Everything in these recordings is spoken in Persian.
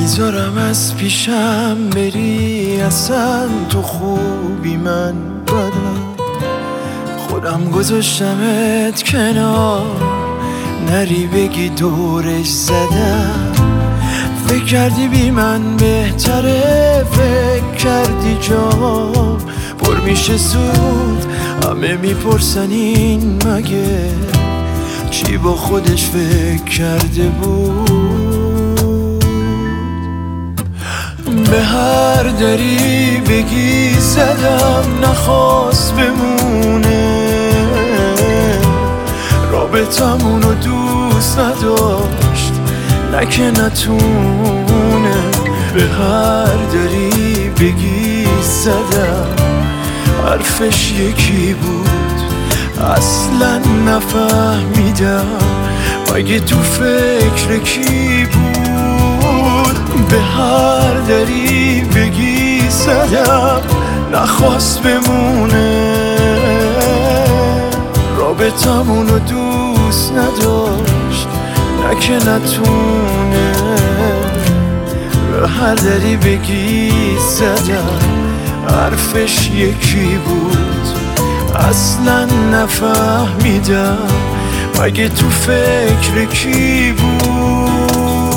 نمیذارم از پیشم بری، اصلا تو خوبی من بدم. خودم گذاشتمت کنار، نری بگی دورش زدم. فکر کردی بی من بهتره، فکر کردی جام پر میشه زود. همه میپرسن این مگه چی با خودش فکر کرده بود. به هر دری بگی زدم، نخواست بمونه. رابطمونو دوست نداشت، نه که نتونه. به هر دری بگی زدم، حرفش یکی بود. اصلا نفهمیدم مگه تو فکر کی بود. به هر دری بگی زدم، نخواست بمونه. رابطمونو دوست نداشت، نه که نتونه. به هر دری بگی زدم، حرفش یکی بود. اصلا نفهمیدم مگه تو فکر کی بود.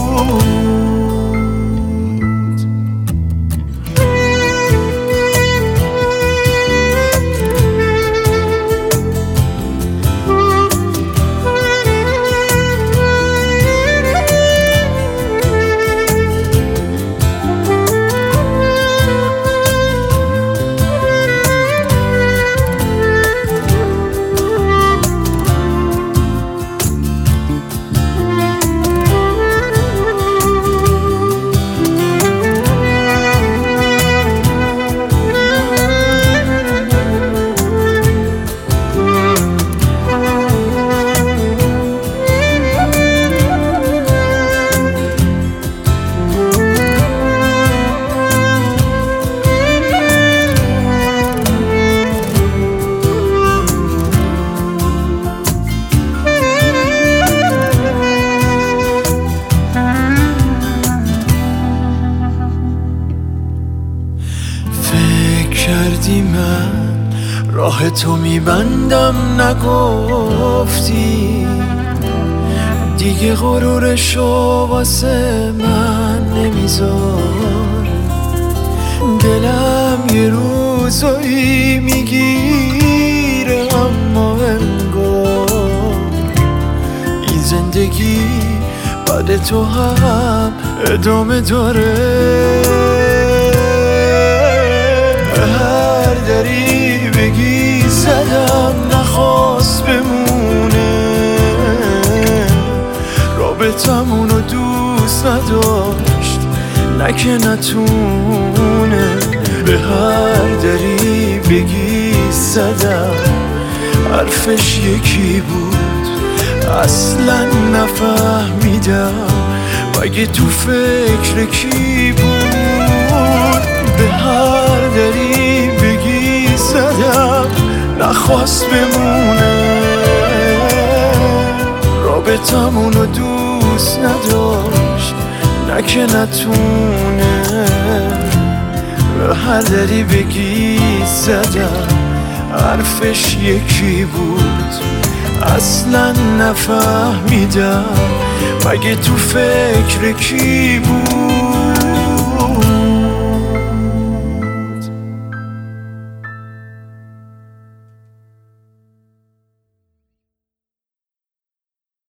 کردی من راه تو میبندم، نگفتی دیگه غرورشو واسه من نمیذار. دلم یه روزایی میگیره، اما انگار این زندگی بعد تو هم ادامه داره. هر دری بگی زدم، نخواست بمونه. رابطمونو دوست نداشت، نه که نتونه. به هر دری بگی زدم، حرفش یکی بود. اصلا نفهمیدم مگه تو فکر کی بود. به هر دری بگی زدم، نخواست بمونه. رابطمونو دوست نداشت، نه که نتونه. به هر دری بگی زدم، حرفش یکی بود. اصلا نفهمیدم مگه تو فکر کی بود.